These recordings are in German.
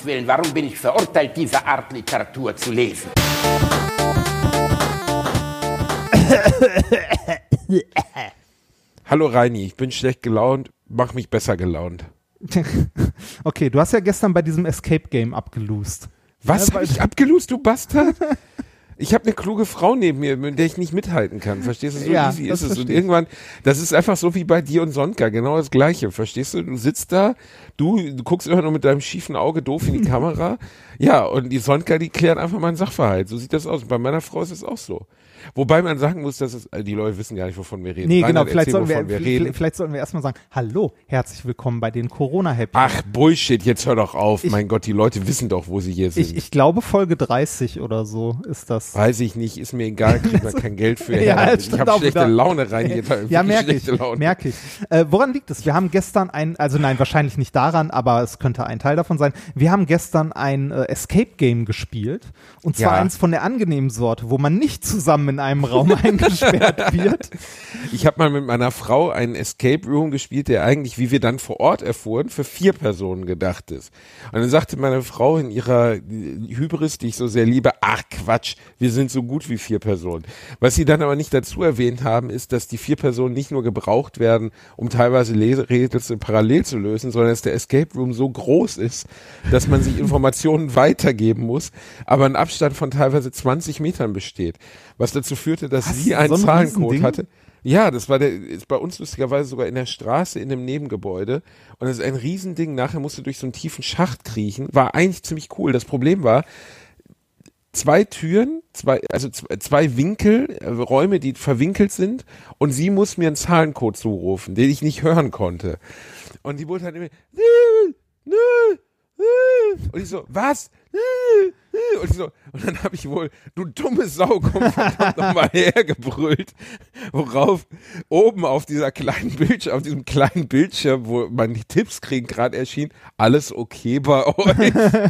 Willen, warum bin ich verurteilt, diese Art Literatur zu lesen? Hallo Reini, ich bin schlecht gelaunt, mach mich besser gelaunt. Okay, du hast ja gestern bei diesem Escape Game abgelost. Was habe ich abgelost, du Bastard? Ich habe eine kluge Frau neben mir, mit der ich nicht mithalten kann. Verstehst du? So Ja, easy das ist es. Und verstehe ich. irgendwann, das ist einfach so wie bei dir und Sonka, genau das Gleiche. Verstehst du? Du sitzt da, du guckst immer nur mit deinem schiefen Auge doof in die Kamera. Ja, und die Sonka, die klärt einfach mal einen Sachverhalt. So sieht das aus. Und bei meiner Frau ist es auch so. Wobei man sagen muss, dass es, die Leute wissen gar nicht, wovon wir reden. Nee, Reinhard, genau, vielleicht erzähl, sollten, wovon wir reden. vielleicht sollten wir erstmal sagen, hallo, herzlich willkommen bei den Corona-Happy. Ach, Bullshit, jetzt hör doch auf. Mein Gott, die Leute wissen doch, wo sie hier sind. Ich glaube Folge 30 oder so ist das. Weiß ich nicht, ist mir egal, kriegt man kein Geld für. Ja, ich stimmt habe auch schlechte wieder. Laune rein. Ja, merke ich. Woran liegt es? Wir haben gestern nein, wahrscheinlich nicht daran, aber es könnte ein Teil davon sein. Wir haben gestern ein Escape-Game gespielt. Und zwar eins von der angenehmen Sorte, wo man nicht zusammen in einem Raum eingesperrt wird. Ich habe mal mit meiner Frau einen Escape Room gespielt, der eigentlich, wie wir dann vor Ort erfuhren, für 4 Personen gedacht ist. Und dann sagte meine Frau in ihrer Hybris, die ich so sehr liebe, ach Quatsch, wir sind so gut wie 4 Personen. Was sie dann aber nicht dazu erwähnt haben, ist, dass die 4 Personen nicht nur gebraucht werden, um teilweise Rätsel parallel zu lösen, sondern dass der Escape Room so groß ist, dass man sich Informationen weitergeben muss, aber ein Abstand von teilweise 20 Metern besteht. Was dazu führte, dass sie einen so ein Zahlencode Riesending? hatte. Ja, das war ist bei uns lustigerweise sogar in der Straße in einem Nebengebäude. Und das ist ein Riesending. Nachher musste durch so einen tiefen Schacht kriechen. War eigentlich ziemlich cool. Das Problem war, 2 Türen, 2 Winkel, Räume, die verwinkelt sind. Und sie muss mir einen Zahlencode zurufen, den ich nicht hören konnte. Und die wurde halt immer, und ich so, was? Und ich so, und dann habe ich wohl, du dumme Sau, komm verdammt nochmal hergebrüllt, worauf oben auf dieser kleinen Bildschirm, auf diesem kleinen Bildschirm, wo man die Tipps kriegen, gerade erschien, alles okay bei euch.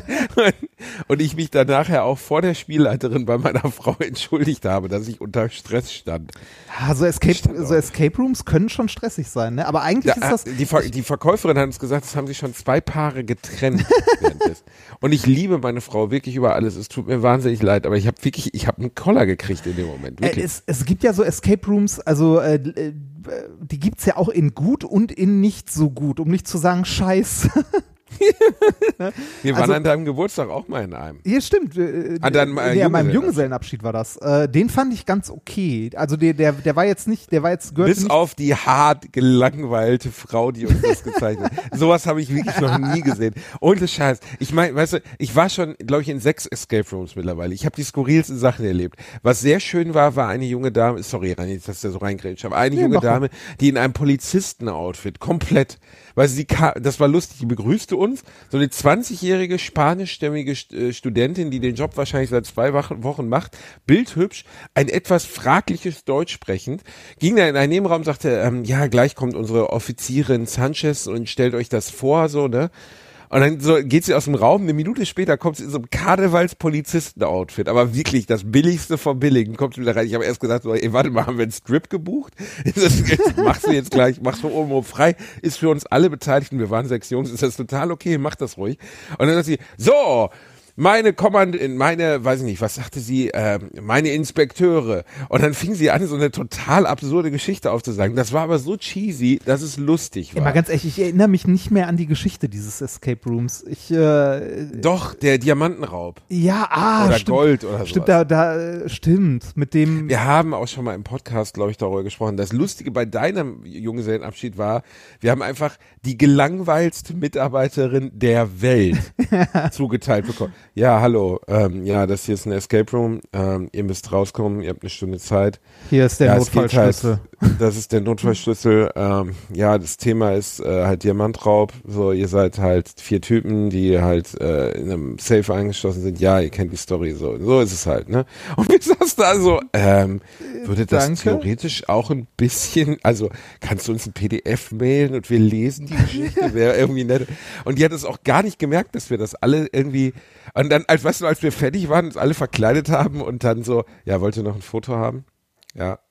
Und ich mich dann nachher auch vor der Spielleiterin bei meiner Frau entschuldigt habe, dass ich unter Stress stand. So Escape Rooms können schon stressig sein, ne? Aber eigentlich ist das... Die Verkäuferin hat uns gesagt, es haben sich schon 2 Paare getrennt während des. Und ich liebe meine Frau wirklich über alles. Es tut mir wahnsinnig leid, aber ich habe einen Koller gekriegt in dem Moment. Wirklich. Es gibt ja so Escape Rooms, also die gibt's ja auch in gut und in nicht so gut, um nicht zu sagen scheiße. Wir waren an deinem Geburtstag auch mal in einem. Ja, stimmt. An meinem Junggesellenabschied war das. Den fand ich ganz okay. Also der war jetzt nicht, gehört bis nicht. auf die hart gelangweilte Frau, die uns das gezeichnet hat. Sowas habe ich wirklich noch nie gesehen. Ohne Scheiß. Ich meine, weißt du, ich war schon, glaube ich, in 6 Escape Rooms mittlerweile. Ich habe die skurrilsten Sachen erlebt. Was sehr schön war eine junge Dame, sorry, Rani, dass der so reingrätscht, aber eine junge Dame, die in einem Polizisten-Outfit, komplett, weil sie kam, das war lustig, die begrüßte uns, so eine 20-jährige spanischstämmige Studentin, die den Job wahrscheinlich seit 2 Wochen macht, bildhübsch, ein etwas fragliches Deutsch sprechend, ging da in einen Nebenraum, sagte, ja, gleich kommt unsere Offizierin Sanchez und stellt euch das vor, so, ne? Und dann so geht sie aus dem Raum, eine Minute später kommt sie in so einem Karnevals-Polizisten-Outfit, aber wirklich das Billigste vom Billigen, kommt sie wieder rein. Ich habe erst gesagt, so, ey, warte mal, haben wir einen Strip gebucht? Machst du jetzt gleich, machst du oben frei, ist für uns alle Beteiligten, wir waren 6 Jungs, ist das total okay, mach das ruhig. Und dann sagt sie, so, meine, weiß ich nicht, was sagte sie, meine Inspekteure. Und dann fing sie an, so eine total absurde Geschichte aufzusagen. Das war aber so cheesy, dass es lustig war. Mal ganz ehrlich, ich erinnere mich nicht mehr an die Geschichte dieses Escape Rooms. Doch, der Diamantenraub. Ja, oder stimmt, Gold oder so. Stimmt, stimmt, mit dem... Wir haben auch schon mal im Podcast, glaube ich, darüber gesprochen. Das Lustige bei deinem Junggesellenabschied war, wir haben einfach die gelangweilste Mitarbeiterin der Welt zugeteilt bekommen. Ja, hallo, ja, das hier ist ein Escape Room, ihr müsst rauskommen, ihr habt eine Stunde Zeit. Hier ist der Notfallschlüssel. Das ist der Notfallschlüssel, ja, das Thema ist halt Diamantraub, so, ihr seid halt 4 Typen, die halt in einem Safe eingeschlossen sind, ja, ihr kennt die Story, so ist es halt, ne? Und wir saßen da so, würde das theoretisch auch ein bisschen, also kannst du uns ein PDF mailen und wir lesen die Geschichte, wäre irgendwie nett. Und die hat es auch gar nicht gemerkt, dass wir das alle irgendwie, und dann, als wir fertig waren, uns alle verkleidet haben und dann so, ja, wollt ihr noch ein Foto haben? Ja,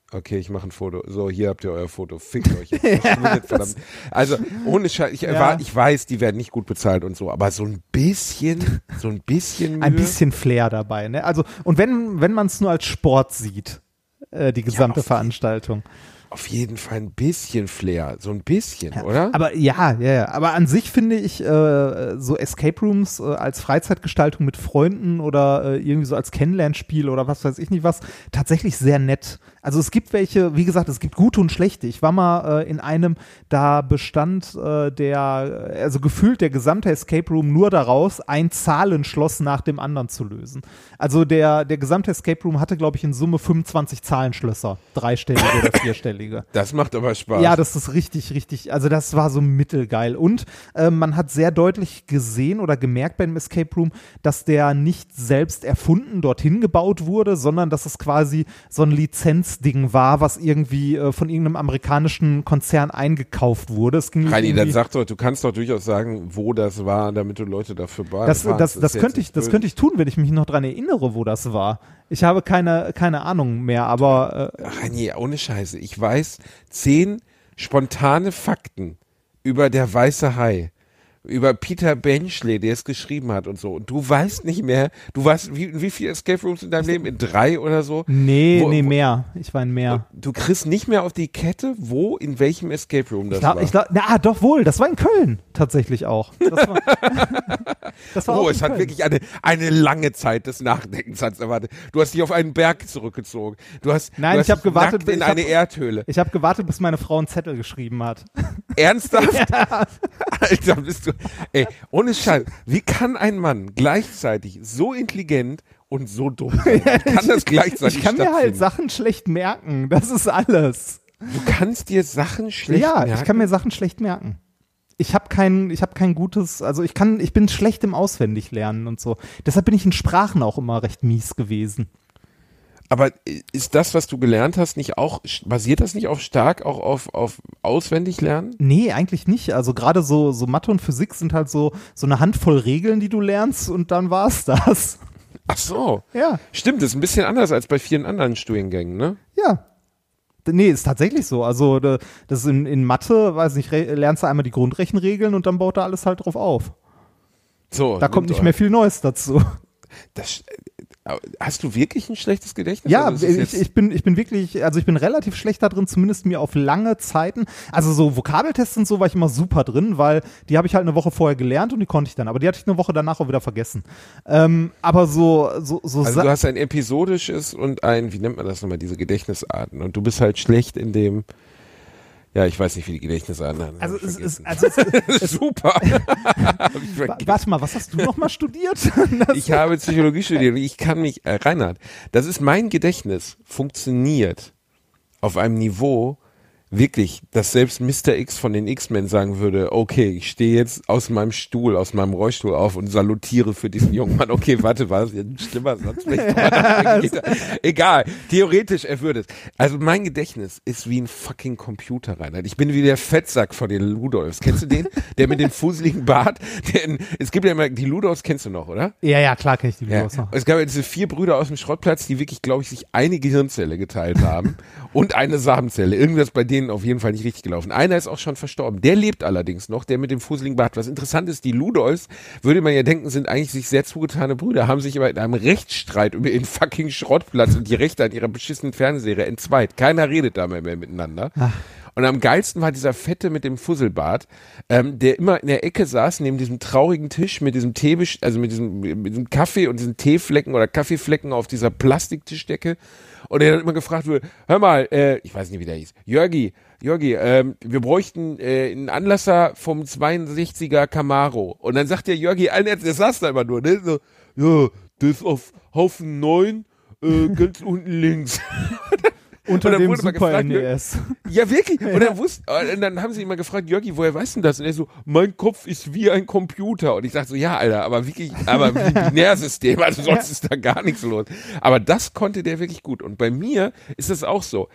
Okay, ich mache ein Foto. So, hier habt ihr euer Foto. Fickt euch. Verdammt. Also, ohne Scheiß, ich weiß, die werden nicht gut bezahlt und so, aber so ein bisschen Mühe. Ein bisschen Flair dabei, ne? Also, und wenn man es nur als Sport sieht, die gesamte Veranstaltung. Auf jeden Fall ein bisschen Flair, so ein bisschen, oder? Aber ja. Aber an sich finde ich so Escape Rooms als Freizeitgestaltung mit Freunden oder irgendwie so als Kennenlernspiel oder was weiß ich nicht was, tatsächlich sehr nett. Also es gibt welche, wie gesagt, es gibt gute und schlechte. Ich war mal in einem, da bestand also gefühlt der gesamte Escape Room nur daraus, ein Zahlenschloss nach dem anderen zu lösen. Also der gesamte Escape Room hatte, glaube ich, in Summe 25 Zahlenschlösser, 3-stellige oder 4-stellige. Das macht aber Spaß. Ja, das ist richtig, also das war so mittelgeil. Und man hat sehr deutlich gesehen oder gemerkt beim Escape Room, dass der nicht selbst erfunden dorthin gebaut wurde, sondern dass es quasi so ein Lizenzding war, was irgendwie von irgendeinem amerikanischen Konzern eingekauft wurde. Reini, dann sag doch, du kannst doch durchaus sagen, wo das war, damit du Leute dafür bewahrst. Das könnte ich tun, wenn ich mich noch dran erinnere, wo das war. Ich habe keine Ahnung mehr, aber Reini, ohne Scheiße, ich weiß 10 spontane Fakten über der weiße Hai, über Peter Benchley, der es geschrieben hat und so. Und du weißt nicht mehr, du warst wie viele Escape Rooms in deinem Leben? In 3 oder so? Nee, mehr. Ich war in mehr. Du kriegst nicht mehr auf die Kette, in welchem Escape Room das war. Doch wohl, das war in Köln tatsächlich auch. Das war auch es hat wirklich eine lange Zeit des Nachdenkens erwartet. Du hast dich auf einen Berg zurückgezogen. Ich habe gewartet in eine Erdhöhle. Ich habe gewartet, bis meine Frau einen Zettel geschrieben hat. Ernsthaft? Ja. Alter, bist du. Ey, ohne Scheiß, wie kann ein Mann gleichzeitig so intelligent und so dumm sein? Kann das gleichzeitig Ich kann mir halt Sachen schlecht merken, das ist alles. Du kannst dir Sachen schlecht merken? Ja, ich kann mir Sachen schlecht merken. Ich habe kein gutes, also ich bin schlecht im Auswendiglernen und so. Deshalb bin ich in Sprachen auch immer recht mies gewesen. Aber ist das, was du gelernt hast, basiert das nicht stark auch auf Auswendiglernen? Nee, eigentlich nicht. Also gerade so Mathe und Physik sind halt so eine Handvoll Regeln, die du lernst und dann war's das. Ach so. Ja. Stimmt, das ist ein bisschen anders als bei vielen anderen Studiengängen, ne? Ja. Nee, ist tatsächlich so. Also das ist in Mathe, weiß nicht, lernst du einmal die Grundrechenregeln und dann baut da alles halt drauf auf. So. Da kommt nicht mehr viel Neues dazu. Hast du wirklich ein schlechtes Gedächtnis? Ja, ich bin wirklich, also ich bin relativ schlecht da drin, zumindest mir auf lange Zeiten. Also so Vokabeltests und so war ich immer super drin, weil die habe ich halt eine Woche vorher gelernt und die konnte ich dann. Aber die hatte ich eine Woche danach auch wieder vergessen. Aber also du hast ein episodisches und wie nennt man das nochmal, diese Gedächtnisarten. Und du bist halt schlecht in dem. Ja, ich weiß nicht, wie die Gedächtnisarten haben. Also es super. Warte mal, was hast du nochmal studiert? Ich habe Psychologie studiert und ich kann mich, Reinhard, mein Gedächtnis funktioniert auf einem Niveau, wirklich, dass selbst Mr. X von den X-Men sagen würde, okay, ich stehe jetzt aus meinem Rollstuhl auf und salutiere für diesen jungen Mann. Okay, warte, war das jetzt ein schlimmer Satz? Egal, theoretisch, er würde es. Also mein Gedächtnis ist wie ein fucking Computer, Reinhard. Ich bin wie der Fettsack von den Ludolfs. Kennst du den? Der mit dem fuseligen Bart? Es gibt ja immer, die Ludolfs kennst du noch, oder? Ja, klar kenne ich die Ludolfs noch. Es gab ja diese 4 Brüder aus dem Schrottplatz, die wirklich, glaube ich, sich eine Gehirnzelle geteilt haben und eine Samenzelle. Irgendwas bei denen auf jeden Fall nicht richtig gelaufen. Einer ist auch schon verstorben. Der lebt allerdings noch, der mit dem fuseligen Bart. Was interessant ist, die Ludolfs, würde man ja denken, sind eigentlich sich sehr zugetane Brüder, haben sich aber in einem Rechtsstreit über den fucking Schrottplatz und die Rechte an ihrer beschissenen Fernsehserie entzweit. Keiner redet da mehr miteinander. Ach. Und am geilsten war dieser Fette mit dem Fusselbart, der immer in der Ecke saß, neben diesem traurigen Tisch mit diesem mit diesem Kaffee und diesen Teeflecken oder Kaffeeflecken auf dieser Plastiktischdecke. Und er dann immer gefragt wurde, hör mal, ich weiß nicht, wie der hieß, Jörgi, wir bräuchten einen Anlasser vom 62er Camaro. Und dann sagt der Jörgi, der saß da immer nur, ne? So, ja, das ist auf Haufen 9, ganz unten links. Unter dem Super NES. Ja, wirklich. Und dann haben sie ihn mal gefragt, Jörgi, woher weißt du das? Und er so, mein Kopf ist wie ein Computer. Und ich dachte so, ja, Alter, aber wie Binärsystem, also sonst ist da gar nichts los. Aber das konnte der wirklich gut. Und bei mir ist es auch so.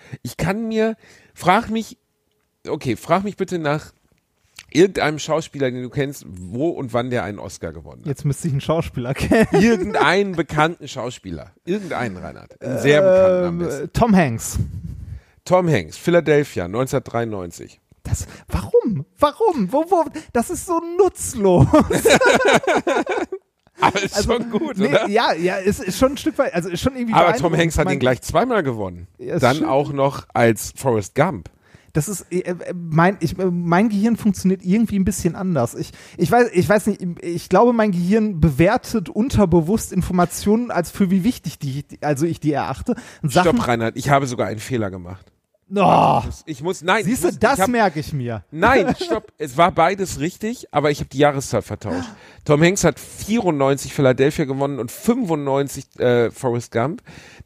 Frag mich bitte nach irgendeinem Schauspieler, den du kennst, wo und wann der einen Oscar gewonnen hat. Jetzt müsste ich einen Schauspieler kennen. Irgendeinen bekannten Schauspieler. Irgendeinen, Reinhard. Einen sehr bekannten am besten. Tom Hanks. Tom Hanks, Philadelphia, 1993. Warum? Das ist so nutzlos. Aber ist schon gut, oder? Ja, ist schon ein Stück weit, also ist schon irgendwie. Aber Tom Hanks hat ihn gleich zweimal gewonnen. Ja, dann schön. Auch noch als Forrest Gump. Das ist, mein Gehirn funktioniert irgendwie ein bisschen anders. Ich weiß nicht, ich glaube, mein Gehirn bewertet unterbewusst Informationen als für wie wichtig ich die erachte. Stopp, Reinhard, ich habe sogar einen Fehler gemacht. Oh. Nein. Siehst du, das merke ich mir. Nein, stopp. Es war beides richtig, aber ich habe die Jahreszahl vertauscht. Tom Hanks hat 94 Philadelphia gewonnen und 95 Forrest Gump.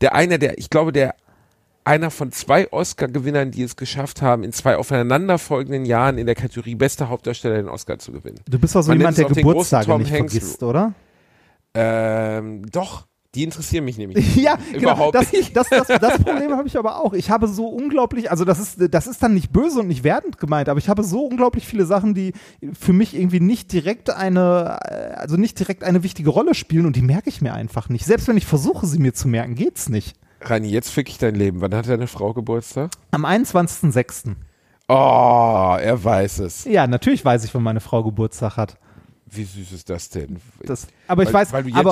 Einer von 2 Oscar-Gewinnern, die es geschafft haben, in 2 aufeinanderfolgenden Jahren in der Kategorie bester Hauptdarsteller den Oscar zu gewinnen. Du bist doch so jemand, der Geburtstage nicht vergisst, oder? Doch. Die interessieren mich nämlich nicht. Ja, überhaupt nicht. Das Problem habe ich aber auch. Ich habe so unglaublich, also das ist dann nicht böse und nicht wertend gemeint, aber ich habe so unglaublich viele Sachen, die für mich irgendwie nicht direkt eine wichtige Rolle spielen und die merke ich mir einfach nicht. Selbst wenn ich versuche, sie mir zu merken, geht's nicht. Rani, jetzt fick ich dein Leben. Wann hat deine Frau Geburtstag? Am 21.06. Oh, er weiß es. Ja, natürlich weiß ich, wann meine Frau Geburtstag hat. Wie süß ist das denn? Ich weiß,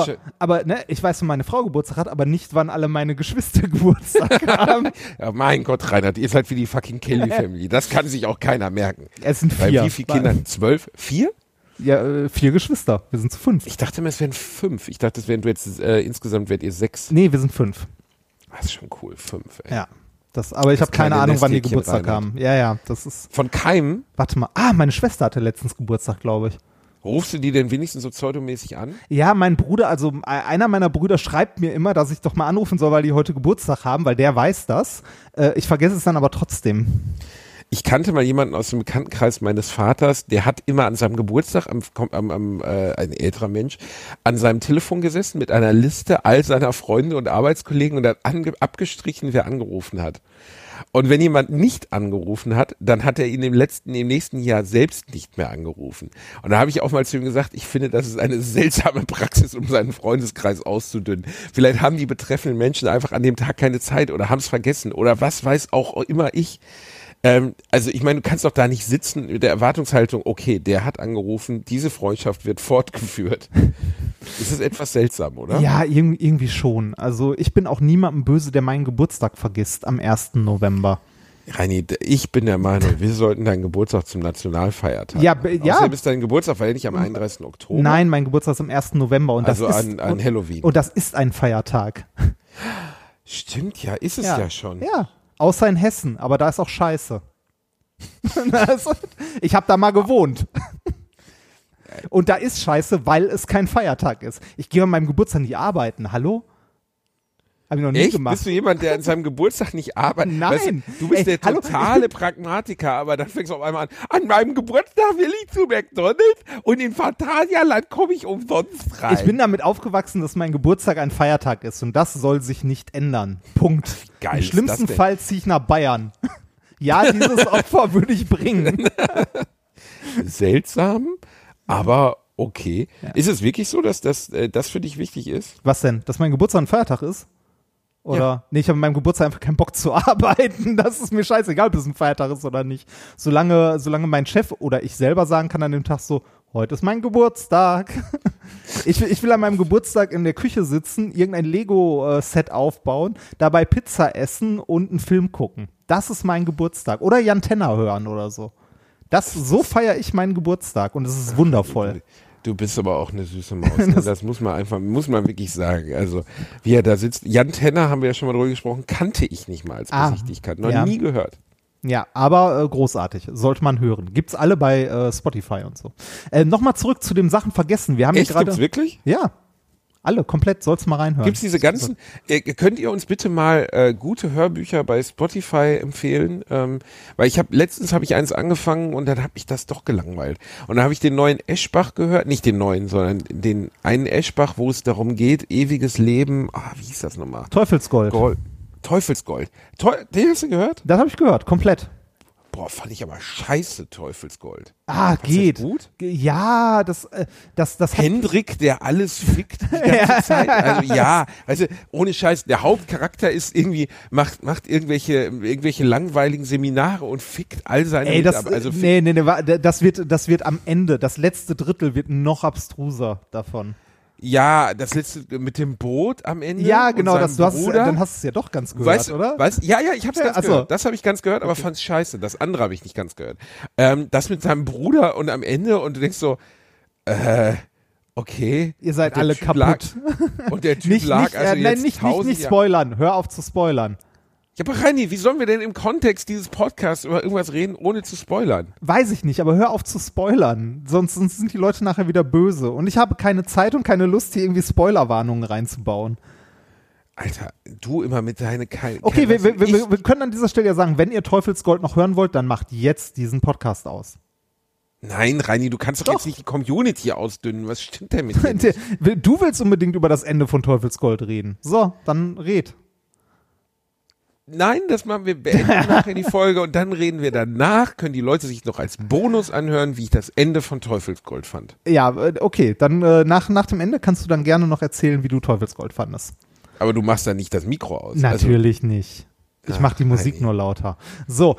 wann meine Frau Geburtstag hat, aber nicht, wann alle meine Geschwister Geburtstag haben. Ja, mein Gott, Reinhard, ihr seid wie die fucking Kelly Family. Das kann sich auch keiner merken. Es sind 4. Wie viele Kinder? 12? 4? Ja, 4 Geschwister. Wir sind zu 5. Ich dachte immer, es wären 5. Ich dachte, insgesamt werdet ihr 6. Nee, wir sind 5. Das ist schon cool, 5, ey. Ja. Aber ich habe keine Ahnung, wann die Geburtstag haben. Ja, das ist. Von keinem? Warte mal. Meine Schwester hatte letztens Geburtstag, glaube ich. Rufst du die denn wenigstens so pseudomäßig an? Ja, mein Bruder, also einer meiner Brüder schreibt mir immer, dass ich doch mal anrufen soll, weil die heute Geburtstag haben, weil der weiß das. Ich vergesse es dann aber trotzdem. Ich kannte mal jemanden aus dem Bekanntenkreis meines Vaters, der hat immer an seinem Geburtstag, ein älterer Mensch, an seinem Telefon gesessen mit einer Liste all seiner Freunde und Arbeitskollegen und hat abgestrichen, wer angerufen hat. Und wenn jemand nicht angerufen hat, dann hat er ihn im nächsten Jahr selbst nicht mehr angerufen. Und da habe ich auch mal zu ihm gesagt, ich finde, das ist eine seltsame Praxis, um seinen Freundeskreis auszudünnen. Vielleicht haben die betreffenden Menschen einfach an dem Tag keine Zeit oder haben es vergessen oder was weiß auch immer ich. Also ich meine, du kannst doch da nicht sitzen mit der Erwartungshaltung, okay, der hat angerufen, diese Freundschaft wird fortgeführt. Das ist etwas seltsam, oder? Ja, irgendwie schon. Also ich bin auch niemandem böse, der meinen Geburtstag vergisst am 1. November. Reini, ich bin der Meinung, wir sollten deinen Geburtstag zum Nationalfeiertag machen. Ja. Außerdem ist dein Geburtstag, weil nicht am 31. Oktober. Nein, mein Geburtstag ist am 1. November. Und also an Halloween. Und das ist ein Feiertag. Stimmt, ja, ist es ja schon. Ja. Außer in Hessen, aber da ist auch scheiße. Ich habe da mal gewohnt. Und da ist scheiße, weil es kein Feiertag ist. Ich gehe an meinem Geburtstag nicht arbeiten. Hallo? Hab ich noch nie gemacht. Bist du jemand, der an seinem Geburtstag nicht arbeitet? Nein. Weißt du bist der totale Pragmatiker, aber dann fängst du auf einmal an meinem Geburtstag will ich zu McDonald's und in Phantasialand komme ich umsonst rein. Ich bin damit aufgewachsen, dass mein Geburtstag ein Feiertag ist und das soll sich nicht ändern. Punkt. Geil. Im schlimmsten Fall ziehe ich nach Bayern. Ja, dieses Opfer würde ich bringen. Seltsam, aber okay. Ja. Ist es wirklich so, dass das für dich wichtig ist? Was denn? Dass mein Geburtstag ein Feiertag ist? Oder? Ja. Nee, ich habe an meinem Geburtstag einfach keinen Bock zu arbeiten. Das ist mir scheißegal, ob es ein Feiertag ist oder nicht. Solange mein Chef oder ich selber sagen kann an dem Tag so, heute ist mein Geburtstag. Ich will an meinem Geburtstag in der Küche sitzen, irgendein Lego-Set aufbauen, dabei Pizza essen und einen Film gucken. Das ist mein Geburtstag. Oder Jan Tenner hören oder so. So feiere ich meinen Geburtstag und es ist wundervoll. Du bist aber auch eine süße Maus. Ne? Das muss man wirklich sagen. Also, wie er da sitzt. Jan Tenner, haben wir ja schon mal drüber gesprochen, kannte ich nicht mal als Besichtigkeit. Noch nie gehört. Ja, aber großartig. Sollte man hören. Gibt's alle bei Spotify und so. Nochmal zurück zu den Sachen vergessen. Wir haben Echt? Gibt's wirklich? Ja. Alle, komplett, sollst mal reinhören. Gibt's diese ganzen, könnt ihr uns bitte mal gute Hörbücher bei Spotify empfehlen? Weil letztens habe ich eins angefangen und dann habe ich das doch gelangweilt. Und dann habe ich den neuen Eschbach gehört, nicht den neuen, sondern den einen Eschbach, wo es darum geht, ewiges Leben, wie hieß das nochmal? Teufelsgold. Teufelsgold. Den hast du gehört? Das habe ich gehört, komplett. Boah, fand ich aber scheiße, Teufelsgold. Geht. Das gut? Ja, das Hendrik, der alles fickt die ganze Zeit. Also ja, weißt du, ohne Scheiß, der Hauptcharakter ist irgendwie, macht irgendwelche langweiligen Seminare und fickt all seine Mitarbeiter. Also das wird am Ende, das letzte Drittel wird noch abstruser davon. Ja, das letzte mit dem Boot am Ende. Ja, genau, dann hast du es ja doch ganz gehört, oder? Ja, ich hab's ganz gehört. Das habe ich ganz gehört, aber fand's scheiße. Das andere habe ich nicht ganz gehört. Das mit seinem Bruder und am Ende und du denkst so, okay. Ihr seid alle kaputt. Und der Typ lag also jetzt nicht spoilern. Hör auf zu spoilern. Ja, aber Reini, wie sollen wir denn im Kontext dieses Podcasts über irgendwas reden, ohne zu spoilern? Weiß ich nicht, aber hör auf zu spoilern. Sonst sind die Leute nachher wieder böse. Und ich habe keine Zeit und keine Lust, hier irgendwie Spoilerwarnungen reinzubauen. Alter, du immer mit deine Okay, wir können an dieser Stelle ja sagen, wenn ihr Teufelsgold noch hören wollt, dann macht jetzt diesen Podcast aus. Nein, Reini, du kannst doch jetzt nicht die Community ausdünnen. Was stimmt denn mit dir? Du willst unbedingt über das Ende von Teufelsgold reden. So, dann red. Nein, das machen wir, beenden nachher die Folge und dann reden wir danach, können die Leute sich noch als Bonus anhören, wie ich das Ende von Teufelsgold fand. Ja, okay, dann nach dem Ende kannst du dann gerne noch erzählen, wie du Teufelsgold fandest. Aber du machst dann nicht das Mikro aus. Natürlich nicht. Ich mache die Musik nur lauter. So.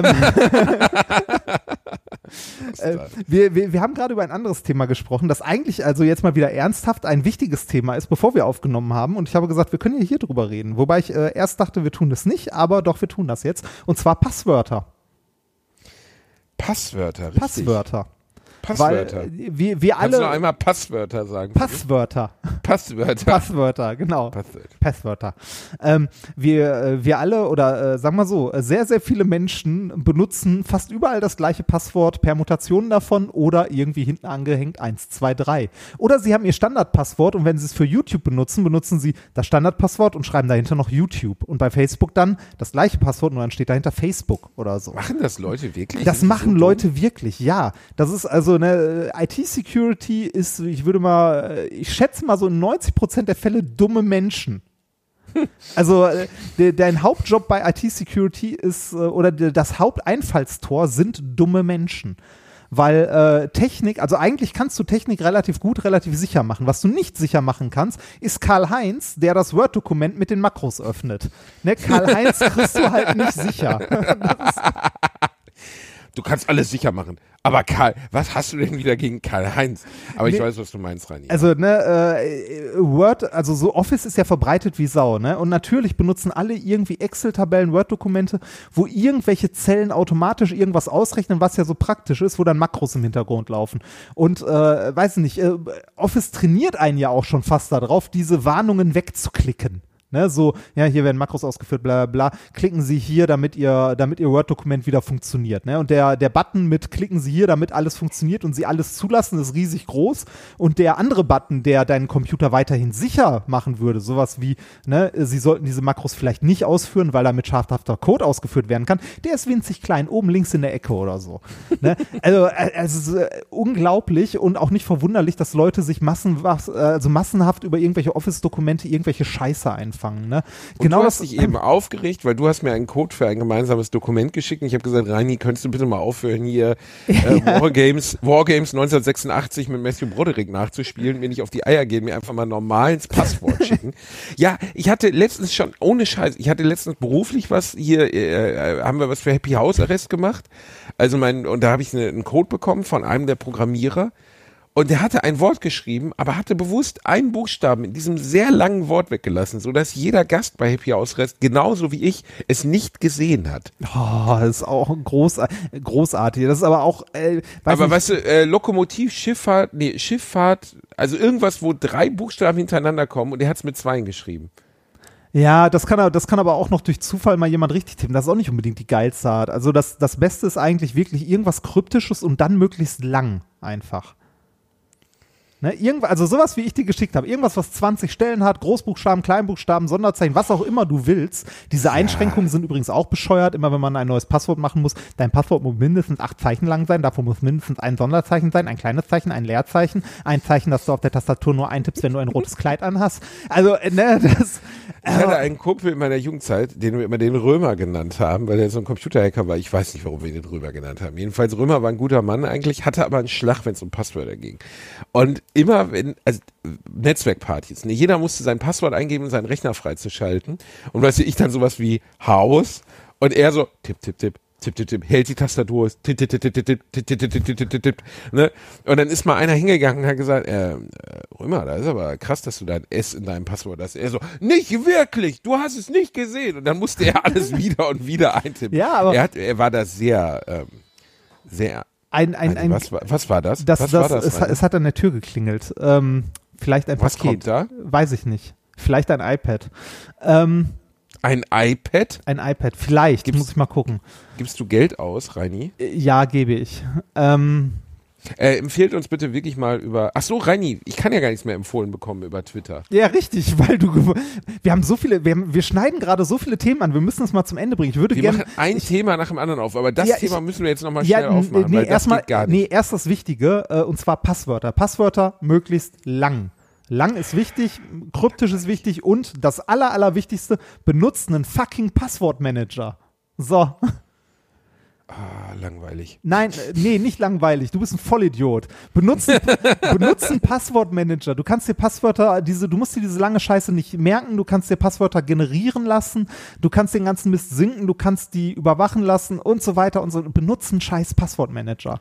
Wir haben gerade über ein anderes Thema gesprochen, das eigentlich also jetzt mal wieder ernsthaft ein wichtiges Thema ist, bevor wir aufgenommen haben. Und ich habe gesagt, wir können ja hier drüber reden. Wobei ich erst dachte, wir tun das nicht, aber doch, wir tun das jetzt. Und zwar Passwörter. Passwörter, richtig. Passwörter. Passwörter. Weil wir alle. Kannst du noch einmal Passwörter sagen? Passwörter. Passwörter, genau. Passwörter. Wir alle oder sagen wir so, sehr, sehr viele Menschen benutzen fast überall das gleiche Passwort, Permutationen davon oder irgendwie hinten angehängt 1, 2, 3. Oder sie haben ihr Standardpasswort und wenn sie es für YouTube benutzen, benutzen sie das Standardpasswort und schreiben dahinter noch YouTube. Und bei Facebook dann das gleiche Passwort und dann steht dahinter Facebook oder so. Machen das Leute wirklich? Das machen Leute wirklich, ja. Das ist also IT-Security ist, ich schätze mal so in 90% der Fälle dumme Menschen. Also dein Hauptjob bei IT-Security ist, oder das Haupteinfallstor sind dumme Menschen. Weil Technik, also eigentlich kannst du Technik relativ gut, relativ sicher machen. Was du nicht sicher machen kannst, ist Karl-Heinz, der das Word-Dokument mit den Makros öffnet. Ne? Karl-Heinz kriegst du halt nicht sicher. Du kannst alles sicher machen. Aber Karl, was hast du denn wieder gegen Karl-Heinz? Aber ich weiß, was du meinst, Reini. Also, Word, also so Office ist ja verbreitet wie Sau, ne? Und natürlich benutzen alle irgendwie Excel-Tabellen, Word-Dokumente, wo irgendwelche Zellen automatisch irgendwas ausrechnen, was ja so praktisch ist, wo dann Makros im Hintergrund laufen. Und, weiß nicht, Office trainiert einen ja auch schon fast darauf, diese Warnungen wegzuklicken. Ne, so, ja, hier werden Makros ausgeführt, bla bla bla. Klicken Sie hier, damit Ihr Word-Dokument wieder funktioniert. Ne? Und der Button mit klicken Sie hier, damit alles funktioniert und Sie alles zulassen, ist riesig groß. Und der andere Button, der deinen Computer weiterhin sicher machen würde, sowas wie, ne, Sie sollten diese Makros vielleicht nicht ausführen, weil damit schadhafter Code ausgeführt werden kann, der ist winzig klein, oben links in der Ecke oder so. Ne? Also es ist unglaublich und auch nicht verwunderlich, dass Leute sich massenhaft über irgendwelche Office-Dokumente irgendwelche Scheiße einfangen. Ne? Genau, du hast dich eben aufgeregt, weil du hast mir einen Code für ein gemeinsames Dokument geschickt und ich habe gesagt, Reini, könntest du bitte mal aufhören, hier Wargames 1986 mit Matthew Broderick nachzuspielen, mir nicht auf die Eier gehen, mir einfach mal ein normales Passwort schicken. Ja, ich hatte letztens schon, ohne Scheiß, beruflich was hier, haben wir was für Happy House Arrest gemacht, und da habe ich einen Code bekommen von einem der Programmierer. Und der hatte ein Wort geschrieben, aber hatte bewusst einen Buchstaben in diesem sehr langen Wort weggelassen, sodass jeder Gast bei Happy House Arrest, genauso wie ich, es nicht gesehen hat. Oh, das ist auch großartig. Das ist aber auch, weißt du, Lokomotiv, Schifffahrt, also irgendwas, wo 3 Buchstaben hintereinander kommen und er hat es mit 2 geschrieben. Ja, das kann aber auch noch durch Zufall mal jemand richtig tippen. Das ist auch nicht unbedingt die geilste Art. Also das Beste ist eigentlich wirklich irgendwas Kryptisches und dann möglichst lang einfach. Ne, also sowas, wie ich dir geschickt habe. Irgendwas, was 20 Stellen hat, Großbuchstaben, Kleinbuchstaben, Sonderzeichen, was auch immer du willst. Diese Einschränkungen sind übrigens auch bescheuert. Immer wenn man ein neues Passwort machen muss, dein Passwort muss mindestens 8 Zeichen lang sein. Davon muss mindestens ein Sonderzeichen sein, ein kleines Zeichen, ein Leerzeichen, ein Zeichen, das du auf der Tastatur nur eintippst, wenn du ein rotes Kleid anhast. Also, ne, das... Ich hatte einen Kumpel in meiner Jugendzeit, den wir immer den Römer genannt haben, weil er so ein Computerhacker war. Ich weiß nicht, warum wir den Römer genannt haben. Jedenfalls, Römer war ein guter Mann eigentlich, hatte aber einen Schlag, wenn es um Passwörter ging. Und immer also Netzwerkpartys, ne, jeder musste sein Passwort eingeben, um seinen Rechner freizuschalten. Und weißt du, ich dann sowas wie Haus und er so tipp, tipp, tipp. Tipp, tipp, tipp, hält die Tastatur, tipp, tipp, tipp, tipp, tipp, tipp, tipp, tipp, tipp, tipp, tipp, ne? Und dann ist mal einer hingegangen und hat gesagt, Römer, das ist aber krass, dass du dein S in deinem Passwort hast. Er so, nicht wirklich, du hast es nicht gesehen. Und dann musste er alles wieder und wieder eintippen. Ja, aber er war da sehr was war das? Es hat an der Tür geklingelt. Vielleicht ein Paket. Was kommt da? Weiß ich nicht. Vielleicht ein iPad. Ein iPad? Ein iPad, vielleicht. Muss ich mal gucken. Gibst du Geld aus, Reini? Ja, gebe ich. Empfehlt uns bitte wirklich mal über. Ach so, Reini, ich kann ja gar nichts mehr empfohlen bekommen über Twitter. Ja, richtig, weil wir haben so viele, wir schneiden gerade so viele Themen an, wir müssen das mal zum Ende bringen. Wir machen ein Thema nach dem anderen auf, aber das Thema müssen wir jetzt nochmal schnell aufmachen, weil das geht gar nicht. Nee, erst das Wichtige, und zwar Passwörter. Passwörter möglichst lang. Lang ist wichtig, kryptisch ist wichtig und das Allerwichtigste, benutzt einen fucking Passwortmanager. So. Langweilig. Nein, nicht langweilig. Du bist ein Vollidiot. Benutzt einen Passwortmanager. Du kannst dir Passwörter, du musst dir diese lange Scheiße nicht merken. Du kannst dir Passwörter generieren lassen. Du kannst den ganzen Mist sinken. Du kannst die überwachen lassen und so weiter und so. Benutzt einen scheiß Passwortmanager.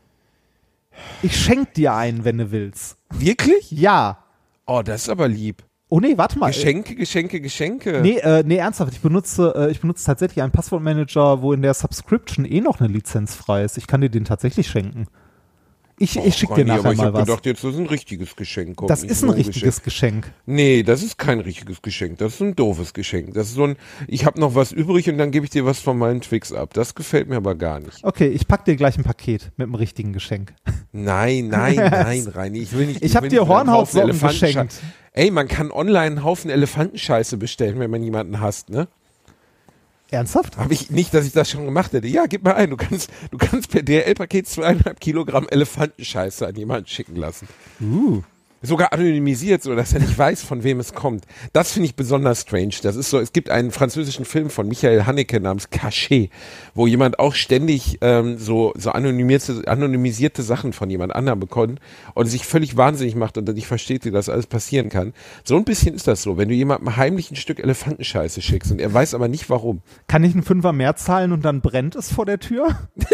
Ich schenk dir einen, wenn du willst. Wirklich? Ja. Oh, das ist aber lieb. Oh nee, warte mal. Geschenke. Nee, ernsthaft. Ich benutze tatsächlich einen Passwortmanager, wo in der Subscription noch eine Lizenz frei ist. Ich kann dir den tatsächlich schenken. Ich schicke dir nachher mal was. Ich habe gedacht, jetzt ist ein richtiges Geschenk. Das ist ein richtiges Geschenk. Nee, das ist kein richtiges Geschenk. Das ist ein doofes Geschenk. Das ist so ein, ich habe noch was übrig und dann gebe ich dir was von meinen Twix ab. Das gefällt mir aber gar nicht. Okay, ich pack dir gleich ein Paket mit einem richtigen Geschenk. Nein, Reini. Ich will nicht. Ich habe dir Hornhautsocken geschenkt. Ey, man kann online einen Haufen Elefantenscheiße bestellen, wenn man jemanden hasst, ne? Ernsthaft? Habe ich nicht, dass ich das schon gemacht hätte. Ja, gib mal ein. Du kannst per DHL-Paket 2,5 Kilogramm Elefantenscheiße an jemanden schicken lassen. Sogar anonymisiert, so dass er nicht weiß, von wem es kommt. Das finde ich besonders strange. Das ist so, es gibt einen französischen Film von Michael Haneke namens Cachet, wo jemand auch ständig so anonymisierte Sachen von jemand anderem bekommt und sich völlig wahnsinnig macht und nicht versteht, wie das alles passieren kann. So ein bisschen ist das so, wenn du jemandem heimlich ein Stück Elefantenscheiße schickst und er weiß aber nicht warum. Kann ich einen Fünfer mehr zahlen und dann brennt es vor der Tür?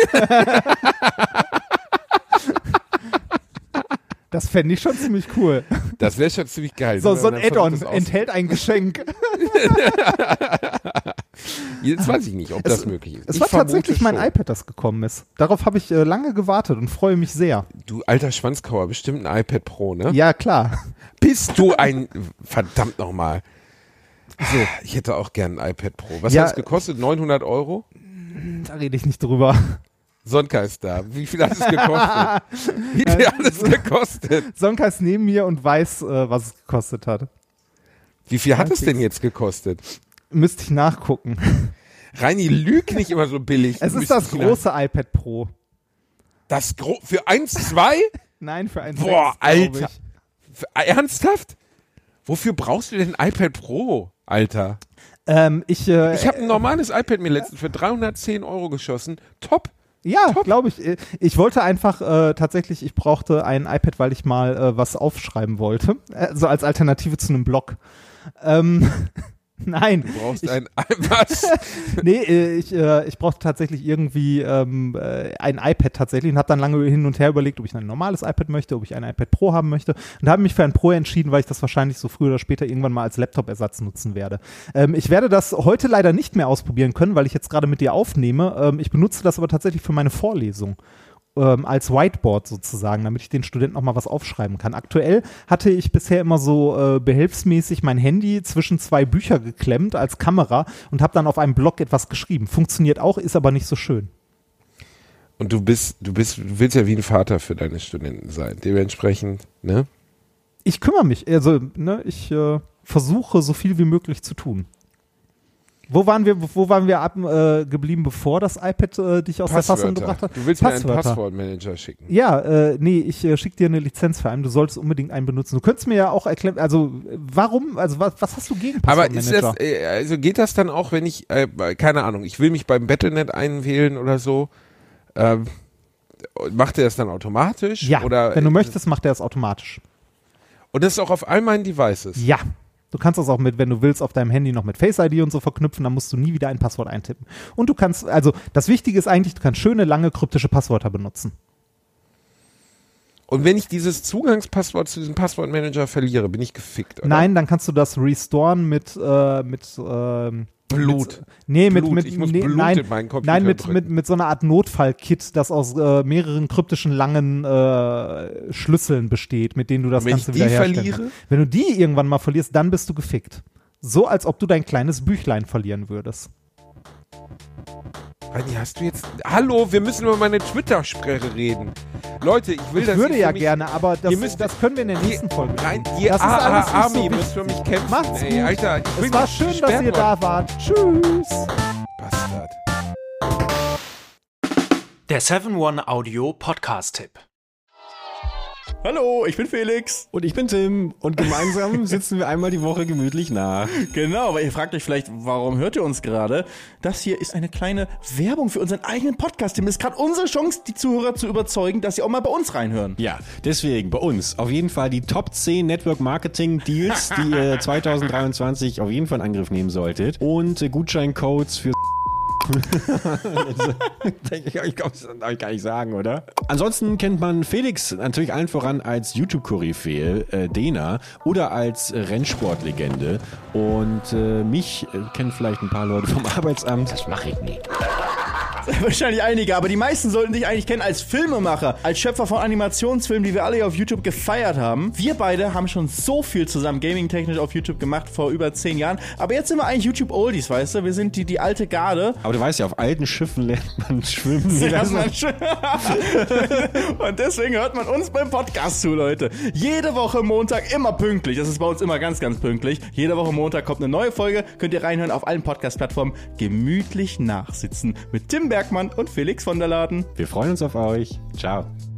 Das fände ich schon ziemlich cool. Das wäre schon ziemlich geil. So ein Add-on enthält ein Geschenk. Jetzt weiß ich nicht, ob das möglich ist. Es war tatsächlich mein iPad, das gekommen ist. Darauf habe ich lange gewartet und freue mich sehr. Du alter Schwanzkauer, bestimmt ein iPad Pro, ne? Ja, klar. Bist du ein, verdammt nochmal. So. Ich hätte auch gern ein iPad Pro. Was hat es gekostet? 900 €? Da rede ich nicht drüber. Sonka ist da. Wie viel hat es gekostet? Sonka ist neben mir und weiß, was es gekostet hat. Wie viel hat es denn jetzt gekostet? Müsste ich nachgucken. Reini, lüg nicht immer so billig. Es ist das große iPad Pro. Für 1,2? Nein, für 1,6. Boah, Alter. Ernsthaft? Wofür brauchst du denn ein iPad Pro, Alter? Ich habe ein normales iPad mir letztens für 310 € geschossen. Top. Ja, glaube ich. Ich wollte einfach tatsächlich, ich brauchte ein iPad, weil ich mal was aufschreiben wollte. So als Alternative zu einem Blog. Nein. Du brauchst was? Nee, ich brauchte tatsächlich irgendwie ein iPad tatsächlich und habe dann lange hin und her überlegt, ob ich ein normales iPad möchte, ob ich ein iPad Pro haben möchte und habe mich für ein Pro entschieden, weil ich das wahrscheinlich so früher oder später irgendwann mal als Laptop-Ersatz nutzen werde. Ich werde das heute leider nicht mehr ausprobieren können, weil ich jetzt gerade mit dir aufnehme. Ich benutze das aber tatsächlich für meine Vorlesung. Als Whiteboard sozusagen, damit ich den Studenten noch mal was aufschreiben kann. Aktuell hatte ich bisher immer so behelfsmäßig mein Handy zwischen zwei Bücher geklemmt als Kamera und habe dann auf einem Blog etwas geschrieben. Funktioniert auch, ist aber nicht so schön. Und du willst ja wie ein Vater für deine Studenten sein. Dementsprechend, ne? Ich kümmere mich, also, ne, ich versuche so viel wie möglich zu tun. Wo waren wir geblieben, bevor das iPad dich aus der Fassung gebracht hat? Du willst mir einen Passwortmanager schicken. Ja, nee, ich schicke dir eine Lizenz für einen. Du solltest unbedingt einen benutzen. Du könntest mir ja auch erklären, also warum, also was hast du gegen Passwortmanager? Aber ist das, also geht das dann auch, wenn ich, keine Ahnung, ich will mich beim Battle.net einwählen oder so, macht er das dann automatisch? Ja, oder, wenn du möchtest, macht er das automatisch. Und das ist auch auf all meinen Devices? Ja. Du kannst das auch wenn du willst, auf deinem Handy noch mit Face ID und so verknüpfen, dann musst du nie wieder ein Passwort eintippen. Und du kannst, also das Wichtige ist eigentlich, du kannst schöne, lange, kryptische Passwörter benutzen. Und wenn ich dieses Zugangspasswort zu diesem Passwortmanager verliere, bin ich gefickt, oder? Nein, dann kannst du das restoren mit Blut. Ich muss Blut in meinen Computer mit so einer Art Notfall-Kit, das aus mehreren kryptischen langen Schlüsseln besteht, mit denen du das Ganze wieder herstellst. Wenn ich die verliere? Wenn du die irgendwann mal verlierst, dann bist du gefickt. So, als ob du dein kleines Büchlein verlieren würdest. Heini, hast du jetzt... Hallo, wir müssen über meine Twitter-Sperre reden. Leute, ich würde ja gerne, aber das können wir in der nächsten Folge tun. Nein, die Army müsst für mich kämpfen. Macht's gut. Alter, es war schön, dass ihr da wart. Tschüss. Bastard. Der 7-One Audio Podcast-Tipp. Hallo, ich bin Felix. Und ich bin Tim. Und gemeinsam sitzen wir einmal die Woche gemütlich nach. Genau, aber ihr fragt euch vielleicht, warum hört ihr uns gerade? Das hier ist eine kleine Werbung für unseren eigenen Podcast. Tim, ist gerade unsere Chance, die Zuhörer zu überzeugen, dass sie auch mal bei uns reinhören. Ja, deswegen bei uns auf jeden Fall die Top 10 Network Marketing Deals, die ihr 2023 auf jeden Fall in Angriff nehmen solltet. Und Gutscheincodes für ich glaube, das darf ich gar nicht sagen, oder? Ansonsten kennt man Felix natürlich allen voran als YouTube-Koryphäe, Dena, oder als Rennsportlegende. Und mich kennen vielleicht ein paar Leute vom Arbeitsamt. Das mache ich nicht. Wahrscheinlich einige, aber die meisten sollten dich eigentlich kennen als Filmemacher, als Schöpfer von Animationsfilmen, die wir alle auf YouTube gefeiert haben. Wir beide haben schon so viel zusammen gaming-technisch auf YouTube gemacht, vor über 10 Jahren. Aber jetzt sind wir eigentlich YouTube-Oldies, weißt du? Wir sind die alte Garde. Aber du weißt ja, auf alten Schiffen lernt man schwimmen. Und deswegen hört man uns beim Podcast zu, Leute. Jede Woche Montag, immer pünktlich. Das ist bei uns immer ganz, ganz pünktlich. Jede Woche Montag kommt eine neue Folge. Könnt ihr reinhören auf allen Podcast-Plattformen. Gemütlich nachsitzen mit Tim Bergmann und Felix von der Laden. Wir freuen uns auf euch. Ciao.